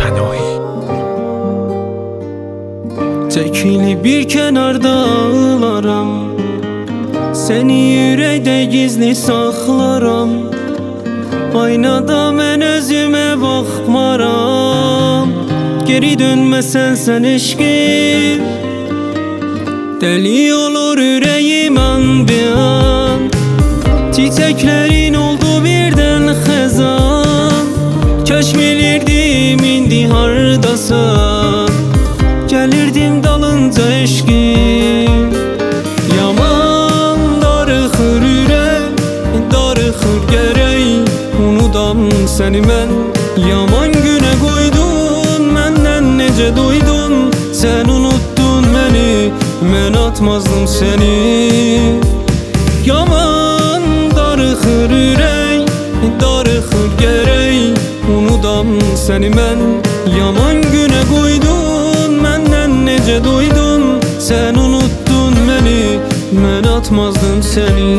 Tənoi. Çekilip bir kenarda ağlaram, seni yüreğde gizli saxlaram. Aynada mən özüme bakmaram, geri dönmesen sen eşkim. Deli olur yüreğim an bir an, çiçeklerin oldu birden xezan. Keşmelirdim indi hardasan, gelirdim dalınca eşkim. Yaman darıxır ürək, darıxır gərək, unudam səni mən. Yaman günə qoydun, məndən necə doydun. Sən unuttun məni, mən atmazdım səni. Yaman darıxır ürək, darıxır gərək, unudam səni mən. Yaman günə qoydun, məndən necə doydun. Sən unuttun məni, mən atmazdım səni.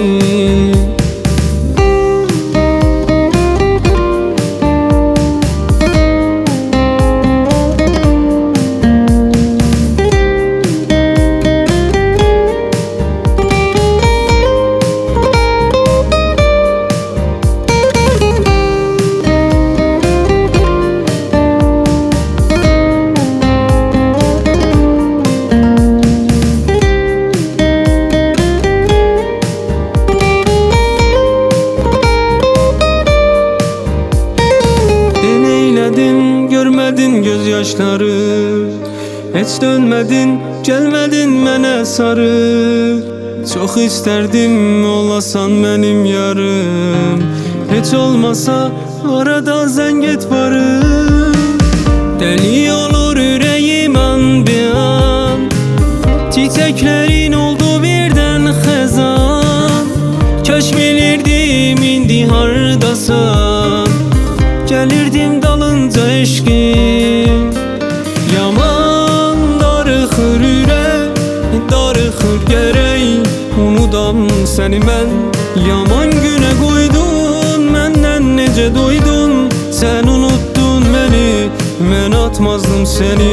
Görmedin gözyaşları, hiç dönmedin, gelmedin mənə sarı. Çok isterdim olasan benim yarım, hiç olmasa arada zəng et barım. Deli olur yüreğim an bir an, çiçeklerin oldu birden xezan. Keşmelirdim indi hardasan, gelirdim dalınca eşkim. Yaman darıxır ürək, darıxır gərək, unudam səni mən. Yaman günə qoydun, məndən necə doydun. Sən unuttun məni, mən atmazdım səni.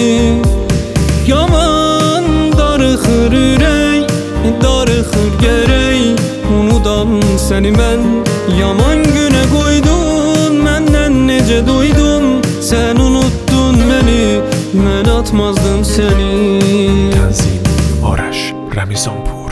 Yaman darıxır ürək, darıxır gərək, unudam səni mən. Yaman günə qoydun, məndən necə doydun. Sən unuttun məni, mən atmazdım səni. Tanzim Arash Ramizanpur.